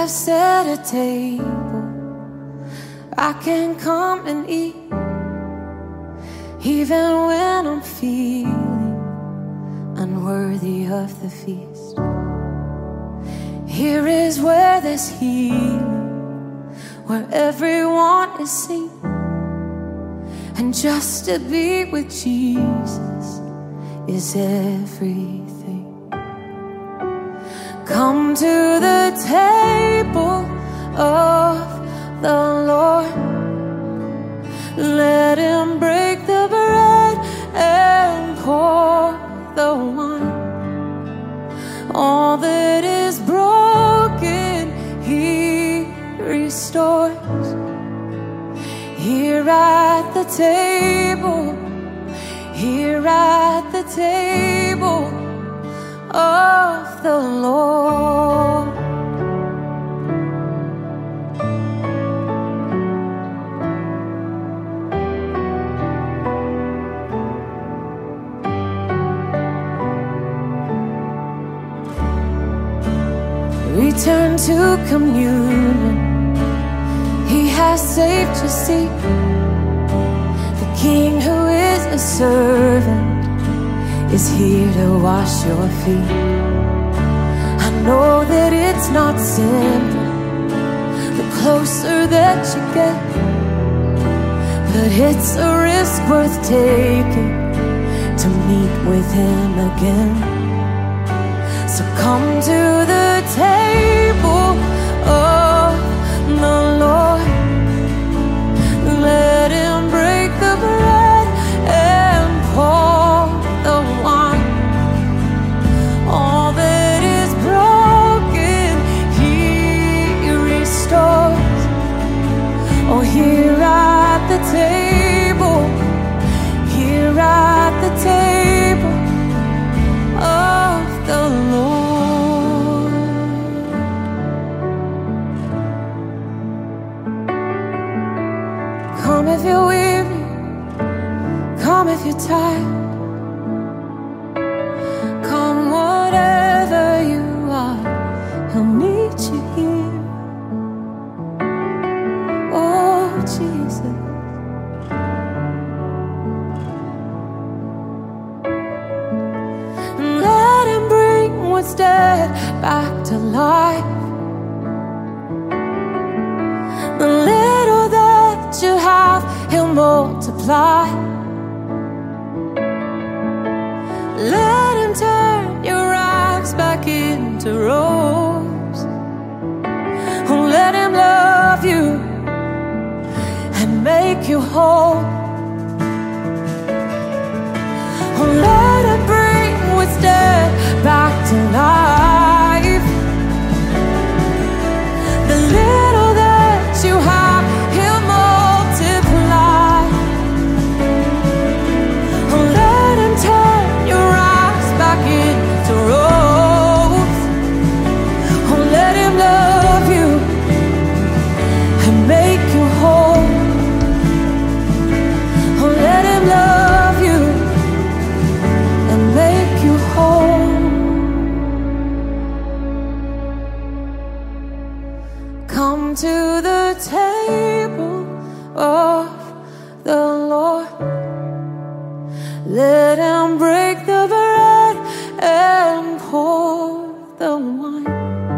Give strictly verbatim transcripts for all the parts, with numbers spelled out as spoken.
have set a table I can come and eat, even when I'm feeling unworthy of the feast. Here is where there's healing, where everyone is seen. And just to be with Jesus is everything. Come to the table of the Lord. Let Him break the bread and pour the wine. All that is broken, He restores. Here at the table, here at the table of the Lord. Return to communion. He has saved your seat. The King who is a servant is here to wash your feet. I know that it's not simple the closer that you get, but it's a risk worth taking to meet with Him again. So come to the table of the Lord. Let Him break the bread and pour the wine. All that is broken, He restores. Oh, here at the table, here at the table of the Lord. Come if you're weary, come if you're tired. Come whatever you are, He'll meet you here. Oh, Jesus. Let Him bring what's dead back to life. The little that you have, He'll multiply. Let Him turn your rags back into robes. Oh, let Him love you and make you whole. Oh, let Him bring what's dead back to life. The little that you have, He'll multiply. Oh, let Him turn your rags back into robes. Oh, let Him love you and make you whole. Oh, let Him love you and make you whole. Come to the table of the Lord. Let Him break the bread and pour the wine.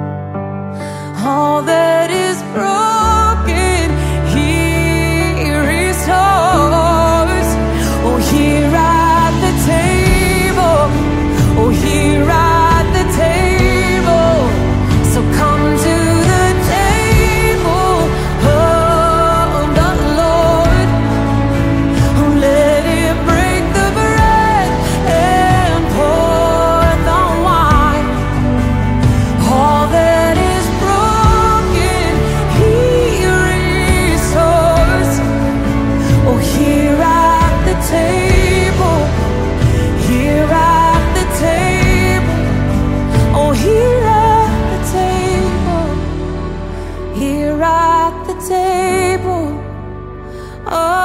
All that is broken, He restores. Oh, here at the table, oh, here at the table. So come to the table of the Lord. Oh, let Him break the bread and pour the wine. All that is broken, He restores. Oh, here at the table, here at the table. Oh, here at the table, here at the table. Oh,